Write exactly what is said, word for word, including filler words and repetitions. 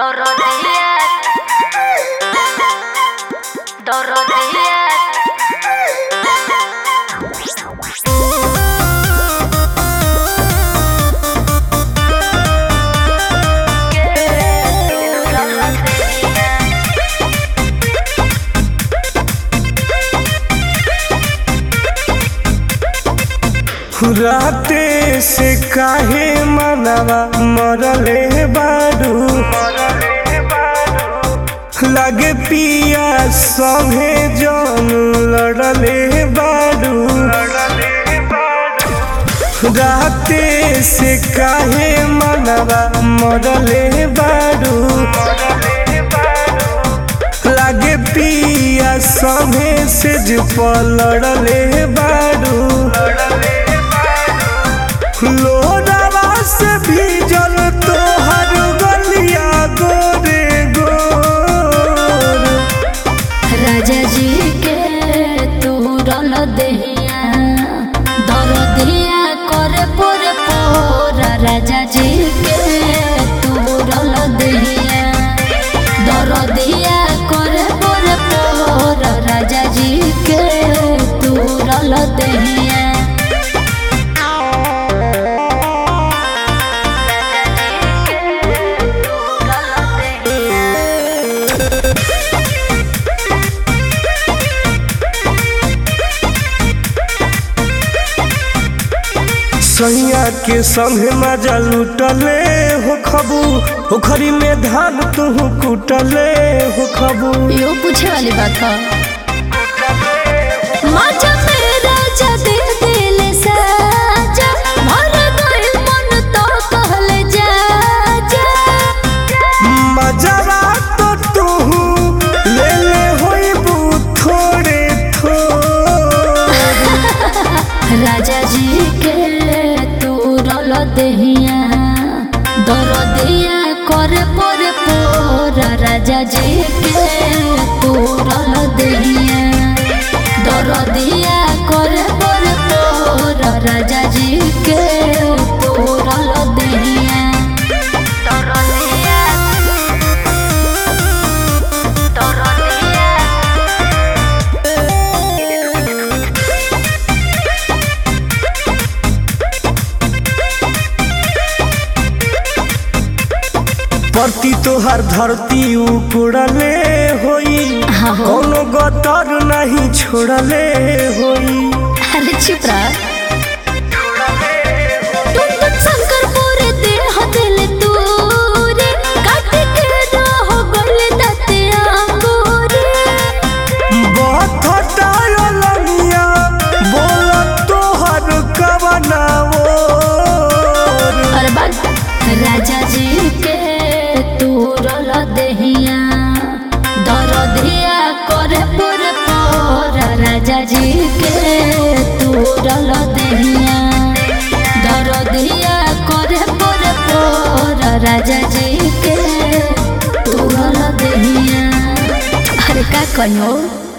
Dorotea, Dorotea. राते से काहे मनवा मरले बारू लगे पिया संगे जन लड़ले बारू राते से काहे मनवा मरले बारू लगे पिया संगे से लड़ले बारू लोरावा से भीजल तोहर गलिया गोरे गोर राजा जी के तूरल देहिया दरदिया करे पोर पोर राजा जी के तूरल देहिया दरदिया करे पोर पोर राजा जी के तूरल देहिया सैया के संगे मजा लुटले हो खबू ओखरी में धान तू कुटले हो खबू यो पूछे वाली बात है मजा मेरा जा दे दिल साजा मर गइल मन तो कहले जा जा मजरा तो तू ले ले होइबू थोड़े थोड़े राजा जी के तूरल देहिया दरदिया करे पोर पोर राजा जी के तूरल देहिया दरदिया करे पोर पोर राजा जी के तूरल देहिया दरदिया दरदिया परती तोहर धरती उड़ले होई कोनो गतर नहीं छोड़ले होई अरे चुप रह तुम तो शंकर पूरे देह दिल तूरे काट के रहो गले दते अंगूरे बहुत लगिया बोल तोहर कवना अरे बात राजा जी के तूरल देहिया दरदिया करे पुर पोर राजा जी के तूरल देहिया दरदिया करे पुर पोर राजा जी के तूरल देहिया अरे का कहो।